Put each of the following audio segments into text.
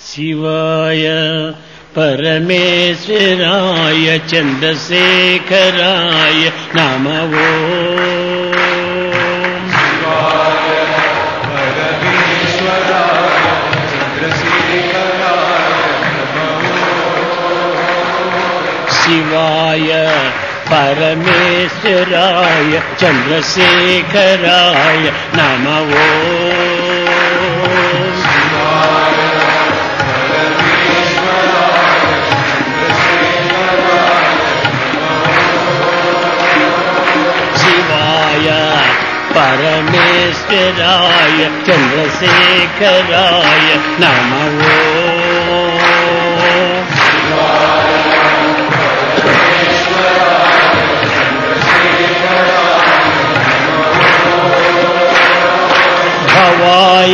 शिवाय परमेश्वराय चंद्रशेखराय नमः शिवाय परमेश्वराय चंद्रशेखराय नमः शिवाय परमेश्वराय चंद्रशेखराय नमः परमेश्वराय चंद्रशेखराय नमः भवाय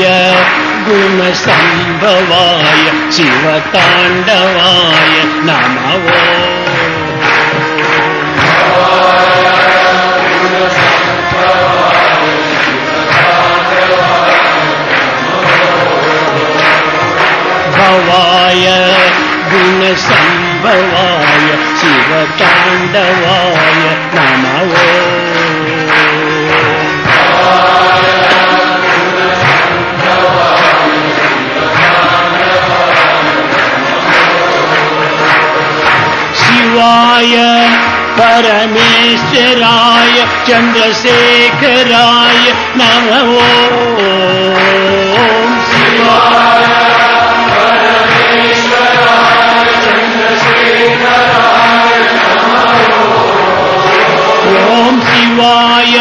गुणसंभवाय शिवतांडवाय नमः भवाय गुणसंभवाय शिवतांडवाय नमः शिवाय परमेश्वराय चंद्रशेखराय नमः शिवाय शिवाय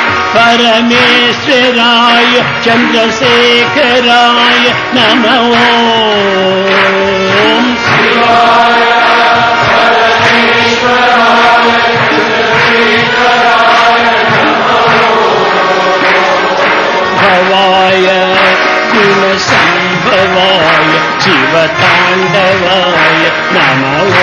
परमेश्वराय चंद्रशेखराय नमः शिवाय परमेश्वराय चंद्रशेखराय भवाय गुणसंभवाय शिवतांडवाय नमः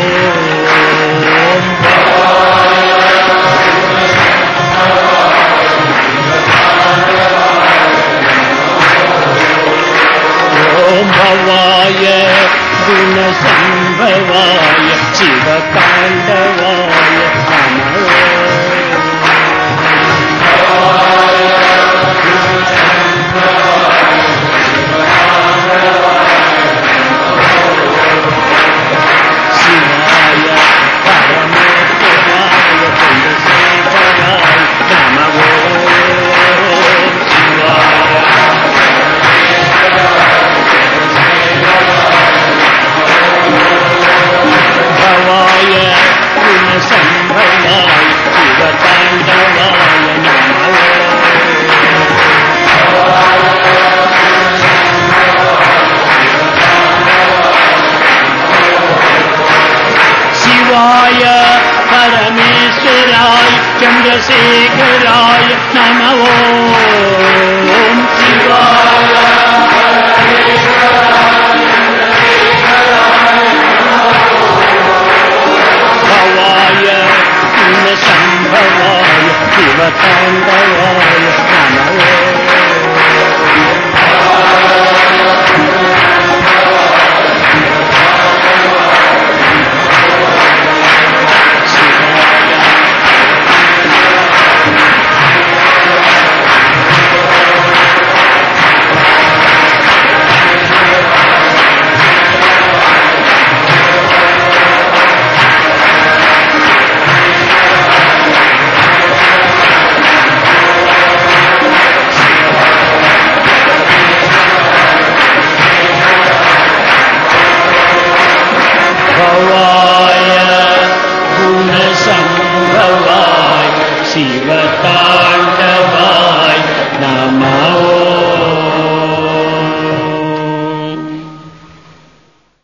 भवाय गुणसंभवाय शिवतांडवाय नमः शिवाय परमेश्वराय चंद्रशेखराय नमः भवाय गुणसंभवाय शिवतांडवाय नमः शिवाय परमेश्वराय चंद्रशेखराय नमः शिवाय भवाय गुणसंभवाय शिवतांडवाय नमः शिवतांडवाय नमः।